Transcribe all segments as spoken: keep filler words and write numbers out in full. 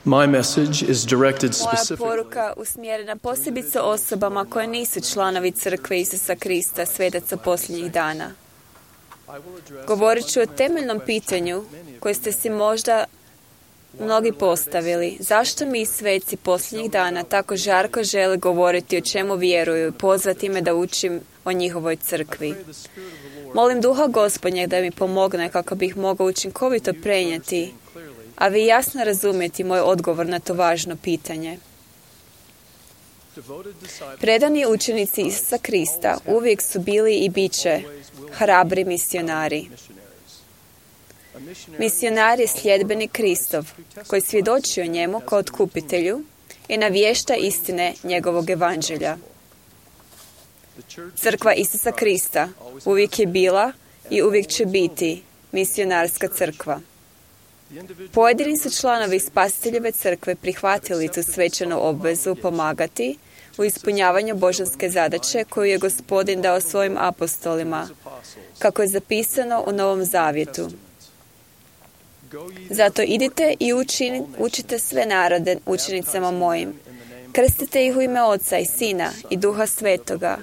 My message is directed Moja specifically poruka usmjerena posebice osobama koje nisu članovi Crkve Isusa Krista, svetaca posljednjih dana. Govorit ću o temeljnom pitanju koje ste si možda mnogi postavili. Zašto mi sveci posljednjih dana tako žarko žele govoriti o čemu vjeruju i pozvati me da učim o njihovoj crkvi? Molim Duha Gospodnjeg da mi pomogne kako bih mogao učinkovito prenijeti, a vi jasno razumjeti moj odgovor na to važno pitanje. Predani učenici Isusa Krista uvijek su bili i bit će hrabri misionari. Misionar je sljedbenik Kristov, koji svjedoči o njemu kao otkupitelju i navješta istine njegovog evanđelja. Crkva Isusa Krista uvijek je bila i uvijek će biti misionarska crkva. Pojedini su članovi Spasiteljeve crkve prihvatili tu svečanu obvezu pomagati u ispunjavanju božanske zadaće koju je Gospodin dao svojim apostolima, kako je zapisano u Novom Zavjetu. Zato idite i učini, učite sve narode učenicama mojim. Krstite ih u ime Oca i Sina i Duha Svetoga.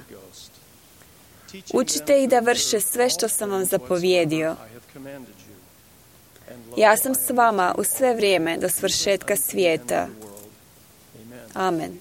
Učite ih da vrše sve što sam vam zapovjedio. Ja sam s vama u sve vrijeme do svršetka svijeta. Amen.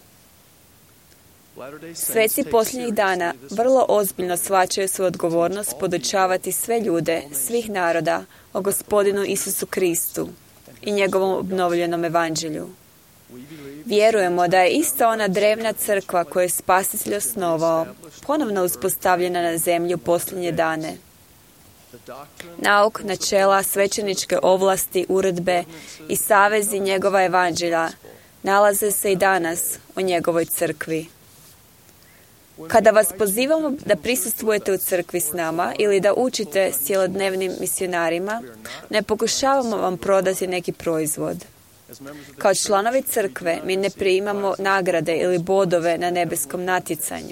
Sveci posljednjih dana vrlo ozbiljno shvaćaju svoju odgovornost podučavati sve ljude, svih naroda, o Gospodinu Isusu Kristu i njegovom obnovljenom evanđelju. Vjerujemo da je ista ona drevna crkva koju je Spasitelj osnovao, ponovno uspostavljena na zemlji u posljednje dane. Nauk, načela, svećeničke ovlasti, uredbe i savezi njegova evanđelja nalaze se i danas u njegovoj crkvi. Kada vas pozivamo da prisustvujete u crkvi s nama ili da učite s cjelodnevnim misionarima, ne pokušavamo vam prodati neki proizvod. Kao članovi crkve mi ne primamo nagrade ili bodove na nebeskom natjecanju.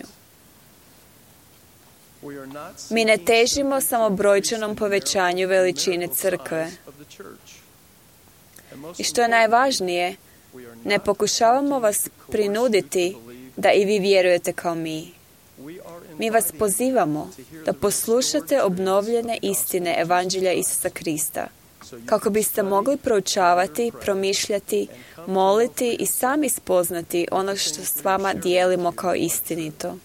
Mi ne težimo samo brojčanom povećanju veličine crkve. I što je najvažnije, ne pokušavamo vas prinuditi da i vi vjerujete kao mi. Mi vas pozivamo da poslušate obnovljene istine evanđelja Isusa Krista, kako biste mogli proučavati, promišljati, moliti i sami spoznati ono što s vama dijelimo kao istinito.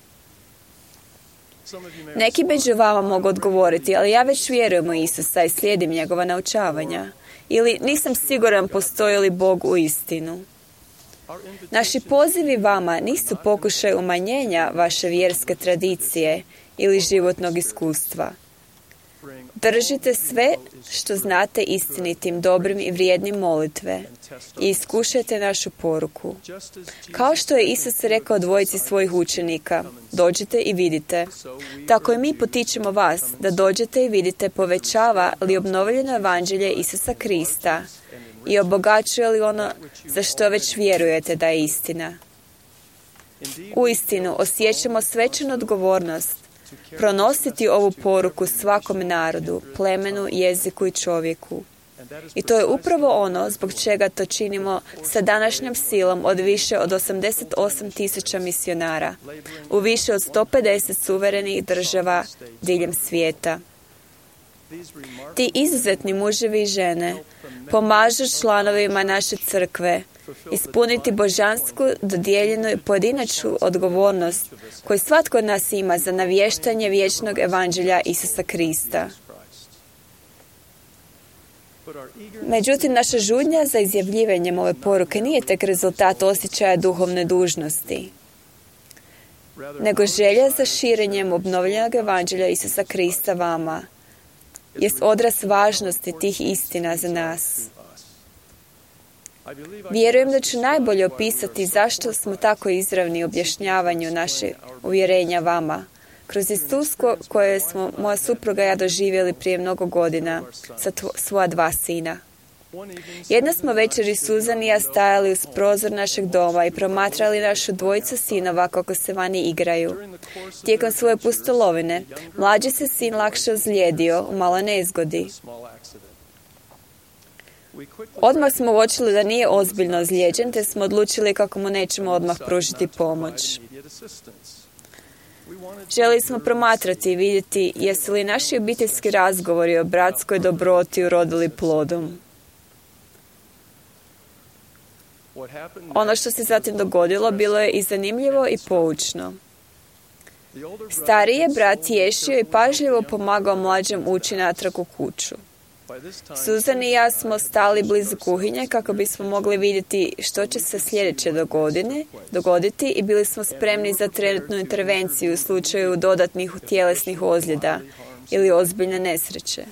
Neki među vama mogu odgovoriti, ali ja već vjerujem u Isusa i slijedim njegova naučavanja. Ili nisam siguran postoji li Bog u istinu. Naši pozivi vama nisu pokušaj umanjenja vaše vjerske tradicije ili životnog iskustva. Držite sve što znate istinitim, dobrim i vrijednim molitve i iskušajte našu poruku. Kao što je Isus rekao dvojici svojih učenika, dođite i vidite. Tako i mi potičemo vas da dođete i vidite povećava li obnovljeno evanđelje Isusa Krista i obogaćuje li ono za što već vjerujete da je istina. Uistinu osjećamo svečanu odgovornost pronositi ovu poruku svakom narodu, plemenu, jeziku i čovjeku. I to je upravo ono zbog čega to činimo sa današnjom silom od više od osamdeset osam tisuća misionara u više od sto pedeset suverenih država diljem svijeta. Ti izuzetni muževi i žene pomažu članovima naše crkve ispuniti božansku, dodijeljenu i pojedinačnu odgovornost koju svatko od nas ima za navještanje vječnog evanđelja Isusa Krista. Međutim, naša žudnja za izjavljivanjem ove poruke nije tek rezultat osjećaja duhovne dužnosti, nego želja za širenjem obnovljenog evanđelja Isusa Krista vama jest odraz važnosti tih istina za nas. Vjerujem da ću najbolje opisati zašto smo tako izravni u objašnjavanju naše uvjerenja vama, kroz iskustvo koje smo moja supruga i ja doživjeli prije mnogo godina sa tvo, svoja dva sina. Jedna smo večer i Suzan i ja stajali uz prozor našeg doma i promatrali našu dvojicu sinova kako se vani igraju. Tijekom svoje pustolovine, mlađi se sin lakše ozlijedio u maloj nezgodi. Odmah smo uočili da nije ozbiljno ozlijeđen, te smo odlučili kako mu nećemo odmah pružiti pomoć. Želi smo promatrati i vidjeti jesu li naši obiteljski razgovori o bratskoj dobroti urodili plodom. Ono što se zatim dogodilo bilo je i zanimljivo i poučno. Stariji je brat ješio i pažljivo pomagao mlađem ući natrag u kuću. Susan i ja smo stali blizu kuhinje kako bismo mogli vidjeti što će se sljedeće dogoditi i bili smo spremni za trenutnu intervenciju u slučaju dodatnih tjelesnih ozljeda ili ozbiljne nesreće.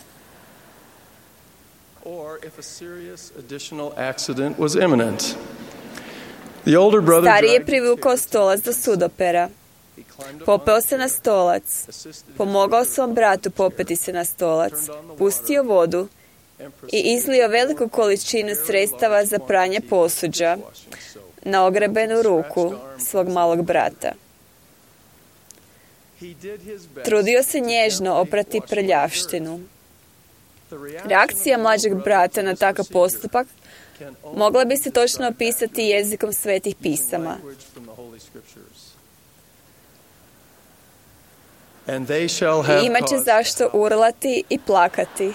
Stariji je privukao stolac do sudopera. Popeo se na stolac, pomogao svom bratu popeti se na stolac, pustio vodu i izlio veliku količinu sredstava za pranje posuđa na ogrebenu ruku svog malog brata. Trudio se nježno oprati prljavštinu. Reakcija mlađeg brata na takav postupak mogla bi se točno opisati jezikom svetih pisama. I imat će zašto urlati i plakati,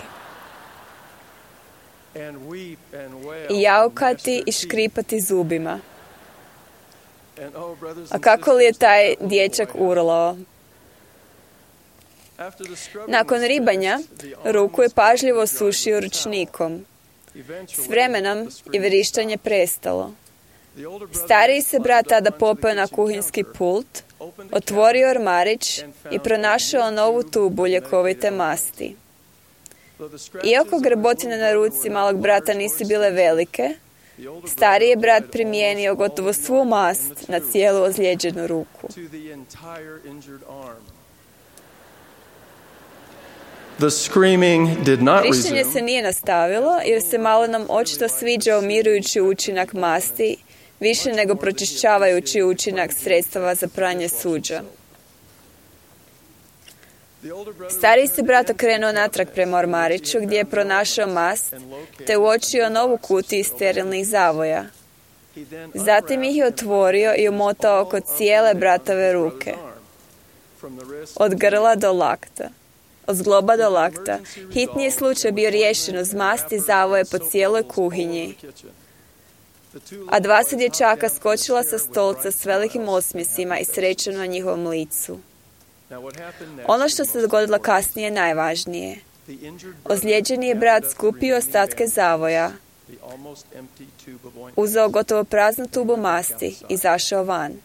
i jaukati i škripati zubima. A kako li je taj dječak urlao? Nakon ribanja, ruku je pažljivo sušio ručnikom. S vremenom je vrištanje prestalo. Stariji se brat tada popeo na kuhinski pult, otvorio ormarić i pronašao novu tubu ljekovite masti. Iako grebotine na ruci malog brata nisu bile velike, stariji je brat primijenio gotovo svu mast na cijelu ozlijeđenu ruku. Vrištenje se nije nastavilo jer se malenom očito sviđao mirujući učinak masti više nego pročišćavajući učinak sredstava za pranje suđa. Stariji se brat okrenuo natrag prema ormariću gdje je pronašao mast te uočio novu kutiju sterilnih zavoja. Zatim ih je otvorio i umotao oko cijele bratove ruke. Od grla do lakta. Od zgloba do lakta. Hitni je slučaj bio riješen uz mast i zavoje po cijeloj kuhinji. A dva se dječaka skočila sa stolca s velikim osmjesima i srećom na njihovom licu. Ono što se dogodilo kasnije je najvažnije. Ozlijeđeni je brat skupio ostatke zavoja, uzeo gotovo praznu tubu masti i izašao van.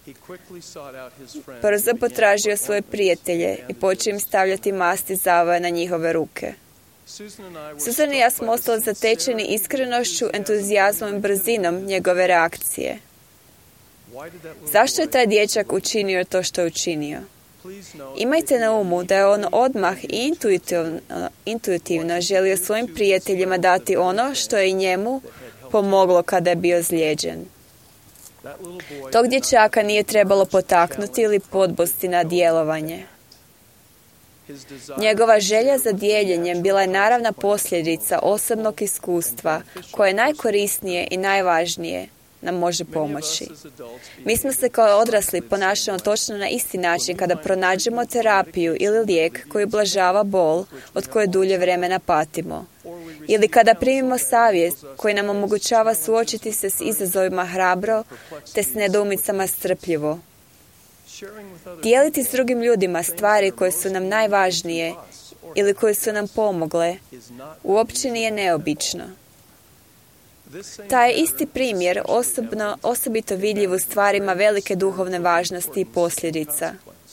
Brzo potražio svoje prijatelje i počeo im stavljati masti zavoja na njihove ruke. Susan i ja smo ostali zatečeni iskrenošću, entuzijazmom i brzinom njegove reakcije. Zašto je taj dječak učinio to što je učinio? Imajte na umu da je on odmah i intuitivno, intuitivno želio svojim prijateljima dati ono što je i njemu pomoglo kada je bio ozlijeđen. Tog dječaka nije trebalo potaknuti ili podbosti na djelovanje. Njegova želja za dijeljenjem bila je naravna posljedica osobnog iskustva koje najkorisnije i najvažnije nam može pomoći. Mi smo se kao odrasli ponašamo točno na isti način kada pronađemo terapiju ili lijek koji ublažava bol od koje dulje vremena patimo. Ili kada primimo savjet koji nam omogućava suočiti se s izazovima hrabro te s nedoumicama strpljivo. Dijeliti s drugim ljudima stvari koje su nam najvažnije ili koje su nam pomogle uopće nije neobično. Taj isti primjer osobno, osobito vidljiv u stvarima velike duhovne važnosti i posljedica.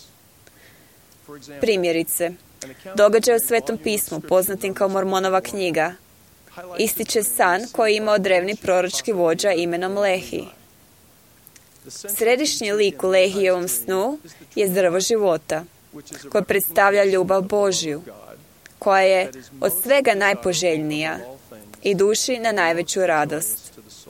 Primjerice, događaj u Svetom pismu, poznatim kao Mormonova knjiga, ističe san koji je imao drevni proročki vođa imenom Lehi. Središnji lik u Lehijevom snu je drvo života, koje predstavlja ljubav Božju, koja je od svega najpoželjnija i duši na najveću radost.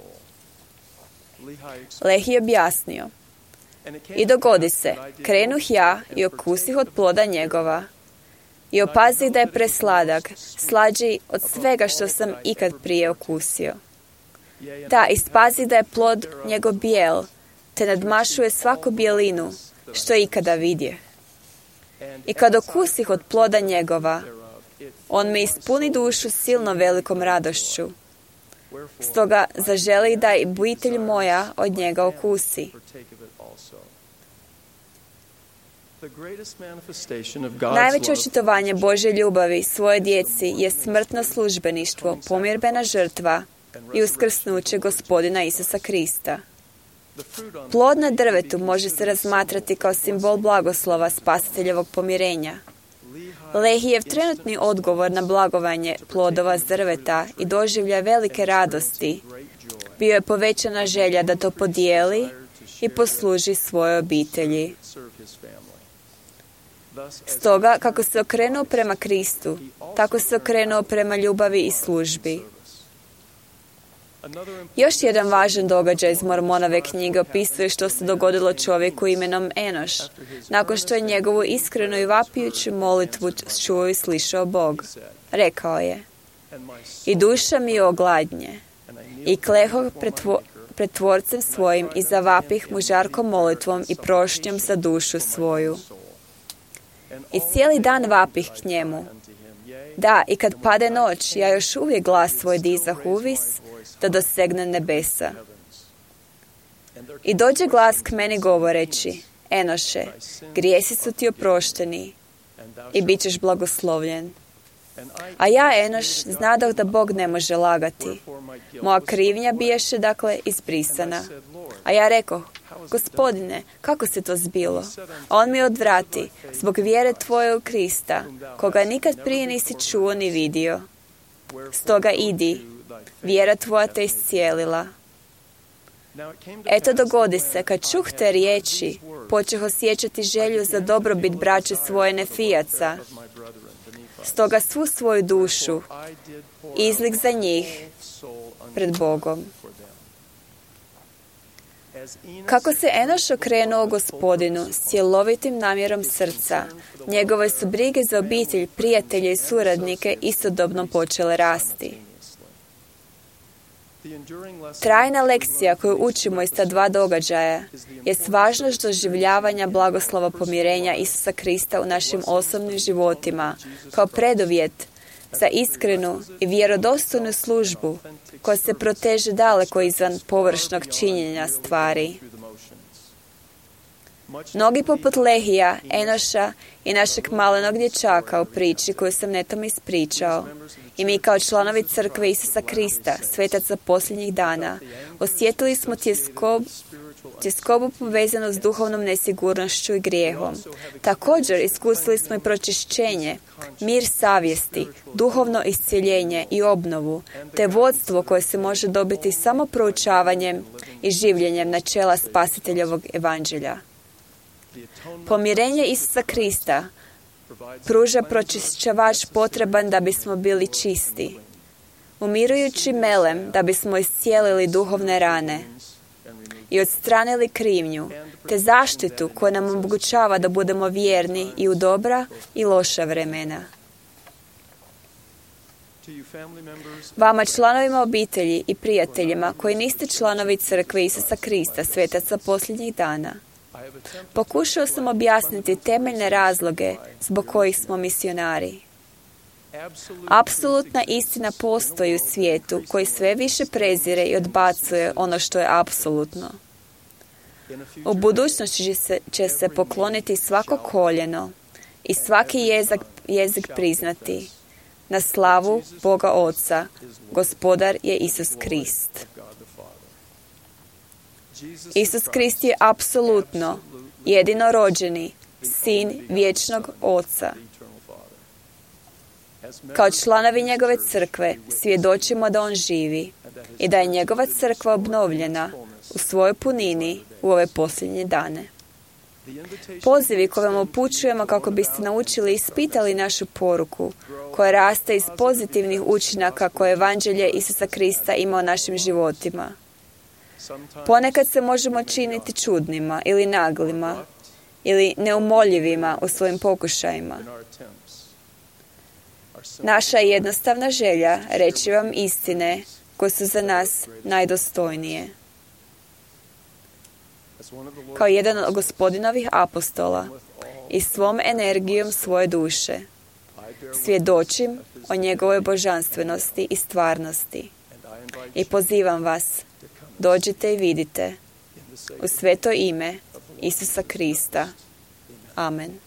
Lehi je objasnio: i dogodi se, krenuh ja i okusih od ploda njegova, i opazih da je presladak, slađi od svega što sam ikad prije okusio. Da, ispazih da je plod njegov bijel, te nadmašuje svaku bijelinu što je ikada vidje. I kad okusih od ploda njegova, on me ispuni dušu silno velikom radošću. Stoga zaželi da i obitelj moja od njega okusi. Najveće očitovanje Božje ljubavi svoje djeci je smrtno službeništvo, pomirbena žrtva i uskrsnuće Gospodina Isusa Krista. Plod na drvetu može se razmatrati kao simbol blagoslova spasiteljevog pomirenja. Lehijev trenutni odgovor na blagovanje plodova s drveta i doživlja velike radosti bio je povećana želja da to podijeli i posluži svojoj obitelji. Stoga, kako se okrenuo prema Kristu, tako se okrenuo prema ljubavi i službi. Još jedan važan događaj iz Mormonove knjige opisuje što se dogodilo čovjeku imenom Enoš, nakon što je njegovu iskrenu i vapijuću molitvu čuo i slišao Bog. Rekao je: "I duša mi ogladnje, i klehoh pretvo, pred Tvorcem svojim i zavapih mu žarkom molitvom i prošnjom za dušu svoju. I cijeli dan vapih k njemu. Da, i kad pade noć, ja još uvijek glas svoj dizah uvis, da dosegne nebesa. I dođe glas k meni govoreći: Enoše, grijesi su ti oprošteni i bit ćeš blagoslovljen. A ja, Enoš, znadoh da Bog ne može lagati. Moja krivnja biješe, dakle, izbrisana. A ja rekoh: Gospodine, kako se to zbilo? A on mi odvrati: zbog vjere tvoje u Krista, koga nikad prije nisi čuo ni vidio. Stoga idi, vjera tvoja te iscijelila. Eto, dogodi se, kad čuh te riječi, počeh osjećati želju za dobrobit braće svoje Nefijaca. Stoga svu svoju dušu izlik za njih pred Bogom. Kako se Enoš okrenuo Gospodinu s cjelovitim namjerom srca, njegove su brige za obitelj, prijatelje i suradnike istodobno počele rasti. Trajna lekcija koju učimo iz ta dva događaja je važnost doživljavanja blagoslova pomirenja Isusa Krista u našim osobnim životima kao preduvjet za iskrenu i vjerodostojnu službu koja se proteže daleko izvan površnog činjenja stvari. Mnogi poput Lehija, Enoša i našeg malenog dječaka u priči koju sam netom ispričao, i mi kao članovi crkve Isusa Krista, svetaca posljednjih dana, osjetili smo tjeskob, tjeskobu povezanu s duhovnom nesigurnošću i grijehom. Također iskusili smo i pročišćenje, mir savjesti, duhovno iscjeljenje i obnovu, te vodstvo koje se može dobiti samo proučavanjem i življenjem načela spasiteljevog evanđelja. Pomirenje Isusa Krista pruža pročišćavač potreban da bismo bili čisti, umirujući melem da bismo iscijelili duhovne rane i odstranili krivnju, te zaštitu koja nam omogućava da budemo vjerni i u dobra i loša vremena. Vama, članovima obitelji i prijateljima koji niste članovi crkve Isusa Krista, svetaca posljednjih dana, pokušao sam objasniti temeljne razloge zbog kojih smo misionari. Apsolutna istina postoji u svijetu koji sve više prezire i odbacuje ono što je apsolutno. U budućnosti će se, će se pokloniti svako koljeno i svaki jezik, jezik priznati na slavu Boga Oca. Gospodar je Isus Krist. Isus Krist je apsolutno jedino rođeni sin vječnog Oca. Kao članovi njegove crkve svjedočimo da on živi i da je njegova crkva obnovljena u svojoj punini u ove posljednje dane. Pozivi koje vam upućujemo kako biste naučili i ispitali našu poruku koja raste iz pozitivnih učinaka koje evanđelje Isusa Krista ima u našim životima. Ponekad se možemo činiti čudnima ili naglima ili neumoljivima u svojim pokušajima. Naša je jednostavna želja reći vam istine koje su za nas najdostojnije. Kao jedan od Gospodinovih apostola i svom energijom svoje duše svjedočim o njegovoj božanstvenosti i stvarnosti. I pozivam vas, dođite i vidite u sveto ime Isusa Krista. Amen.